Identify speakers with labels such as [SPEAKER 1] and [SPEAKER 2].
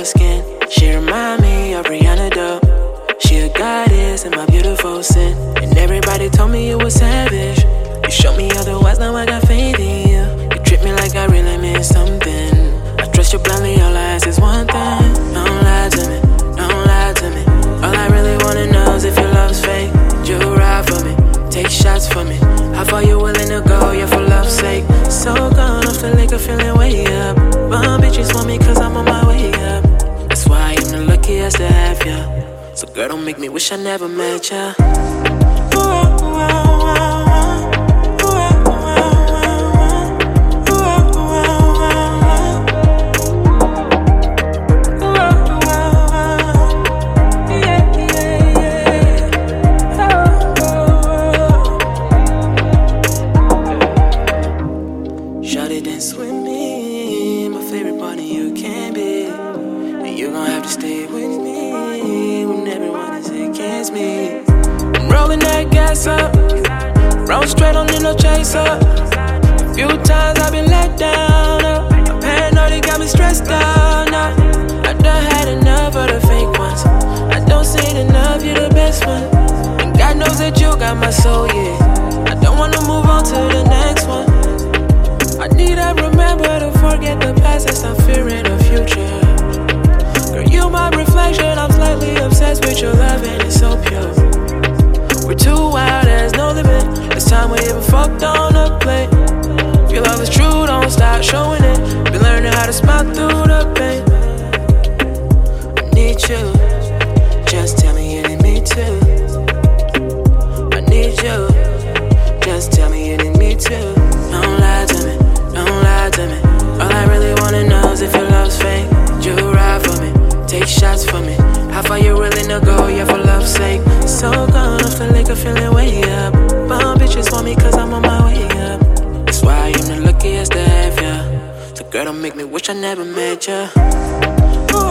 [SPEAKER 1] skin. She remind me of Rihanna though. She a goddess in my beautiful sin. And everybody told me you was savage. You showed me otherwise, now I got faith in you. You treat me like I really mean something. I trust you blindly, all I ask is one thing. Don't lie to me, don't lie to me. All I really wanna know is if your love's fake. You ride for me, take shots for me. How far you willing to go, yeah, for love's sake. So gone off the liquor, feeling way up. Bum bitches want me cause I'm on my way up. That's why I'm the luckiest to have ya. So girl, don't make me wish I never met ya. Shawty dance with me, my favorite partner you can be. And you gon' have to stay with me when everyone is against me. I'm rolling that gas up, roll straight, don't need no chaser. A few times I've been let down, I'm paranoid, it got me stressed out now. I done had enough of the fake ones. I don't see it enough, you're the best one. And God knows that you got my soul, yeah. I don't wanna move on to the next one. I need to remember to forget the past and stop fearing the future. Girl, you my reflection, I'm slightly obsessed with your love and it's so pure. We're too wild, there's no limit. It's time we even fucked on the plate. If your love is true, don't stop showing it. Been learning how to smile through the pain. I need you, just tell me you need me too. I need you, just tell me you need me too. Don't lie to me, don't lie to me. All I really wanna know is if your love's fake. You ride for me, take shots for me. How far you willing to go, yeah, for love's sake. So gone off the liquor, feeling way up. Bum bitches want me cause I'm on my way up. That's why I'm the luckiest to have ya. So girl, don't make me wish I never met ya.